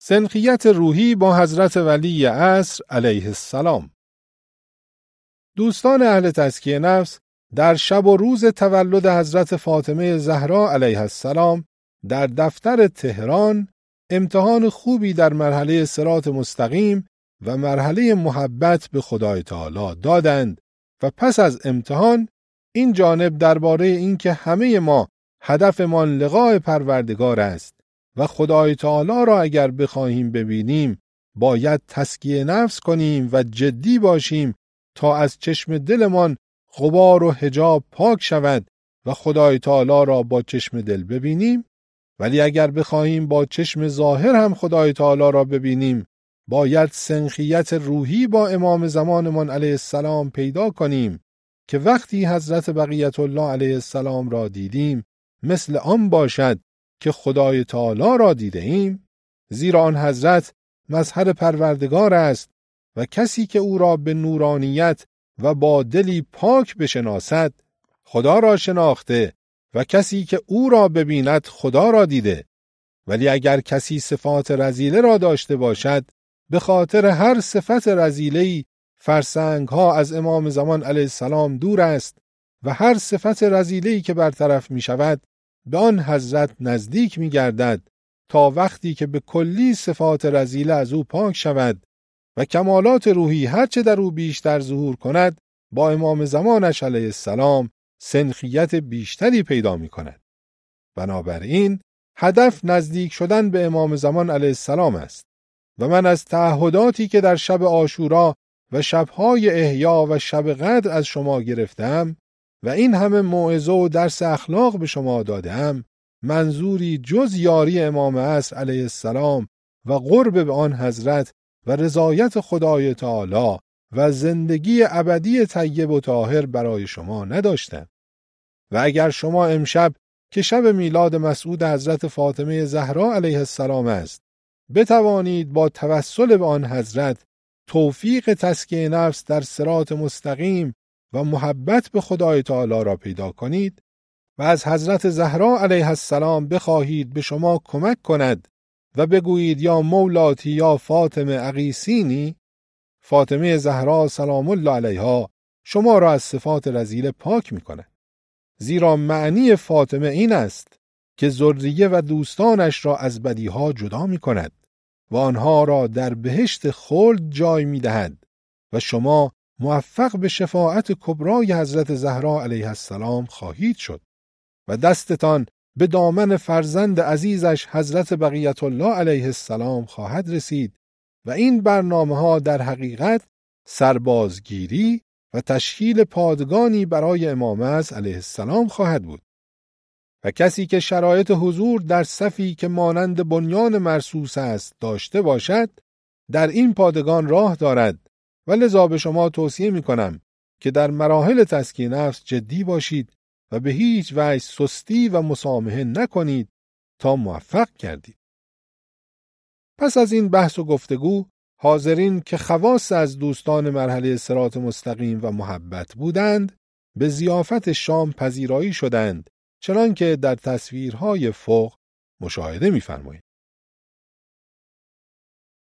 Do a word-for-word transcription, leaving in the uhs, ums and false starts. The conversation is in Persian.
سنخیت روحی با حضرت ولی عصر علیه السلام. دوستان اهل تزکیه نفس در شب و روز تولد حضرت فاطمه زهرا علیه السلام در دفتر تهران امتحان خوبی در مرحله صراط مستقیم و مرحله محبت به خدای تعالی دادند و پس از امتحان این جانب درباره این که همه ما هدفمان لقاء پروردگار است و خدای تعالی را اگر بخواهیم ببینیم باید تزکیه نفس کنیم و جدی باشیم تا از چشم دلمان غبار و حجاب پاک شود و خدای تعالی را با چشم دل ببینیم. ولی اگر بخواهیم با چشم ظاهر هم خدای تعالی را ببینیم باید سنخیت روحی با امام زمانمان علیه السلام پیدا کنیم که وقتی حضرت بقیت الله علیه السلام را دیدیم مثل آن باشد که خدای تعالی را دیده ایم، زیرا آن حضرت مظهر پروردگار است و کسی که او را به نورانیت و با دلی پاک بشناسد خدا را شناخته و کسی که او را ببیند خدا را دیده. ولی اگر کسی صفات رذیله را داشته باشد به خاطر هر صفت رذیله‌ای فرسنگ ها از امام زمان علیه السلام دور است و هر صفت رذیله‌ای که برطرف می شود به آن حضرت نزدیک می گردد تا وقتی که به کلی صفات رذیله از او پاک شود و کمالات روحی هرچه در او بیشتر ظهور کند با امام زمانش علیه السلام سنخیت بیشتری پیدا می کند. بنابراین هدف نزدیک شدن به امام زمان علیه السلام است و من از تعهداتی که در شب عاشورا و شبهای احیا و شب قدر از شما گرفتم و این همه موعظه و درس اخلاق به شما دادم منظوری جز یاری امام عصر علیه السلام و قرب به آن حضرت و رضایت خدای تعالی و زندگی ابدی طیب و طاهر برای شما نداشتم. و اگر شما امشب که شب میلاد مسعود حضرت فاطمه زهرا علیه السلام است بتوانید با توسل به آن حضرت توفیق تزکیه نفس در صراط مستقیم و محبت به خدای تعالی را پیدا کنید و از حضرت زهرا علیه السلام بخواهید به شما کمک کند و بگویید یا مولاتی یا فاطمه اغیثینی، فاطمه زهرا سلام الله علیها شما را از صفات رذیله پاک می کند. زیرا معنی فاطمه این است که ذریه و دوستانش را از بدیها جدا می کند و آنها را در بهشت خلد جای می دهد و شما موفق به شفاعت کبرای حضرت زهرا علیه السلام خواهید شد و دستتان به دامن فرزند عزیزش حضرت بقیت الله علیه السلام خواهد رسید و این برنامه ها در حقیقت سربازگیری و تشکیل پادگانی برای امام عصر علیه السلام خواهد بود. و کسی که شرایط حضور در صفی که مانند بنیان مرصوص است داشته باشد در این پادگان راه دارد و لذا به شما توصیه می کنم که در مراحل تزکیه نفس جدی باشید و به هیچ وجه سستی و مسامحه نکنید تا موفق گردید. پس از این بحث و گفتگو حاضرین که خواص از دوستان مرحله صراط مستقیم و محبت بودند به ضیافت شام پذیرایی شدند چنان که در تصویرهای فوق مشاهده می‌فرمایید.